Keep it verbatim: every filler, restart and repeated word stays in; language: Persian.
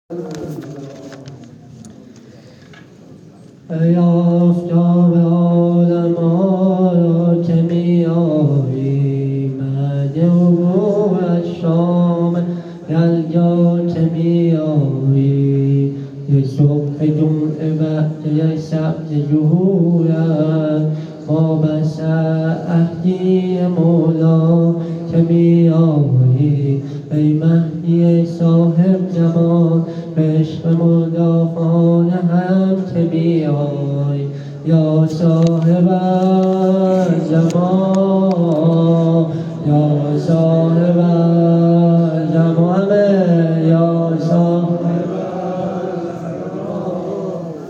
ای آفتاب عالم را که می آیی بعد عبور از شام یلدا که می آیی ز صبح جمعه بعد سبز ظهورت ما بس عهدی مولا که می آیی ای مهدی صاحب زمان به عشق مردافان هم که بیای یا صاحب زمان یا صاحب